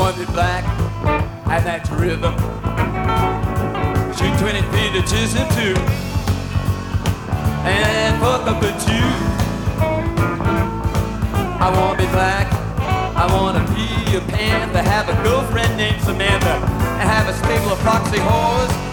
wanna be black, and that's rhythm. Shoot 20 feet of chisel too, and fuck up a Jew. I wanna be black, I wanna be a panther, have a girlfriend named Samantha, and have a stable of foxy whores.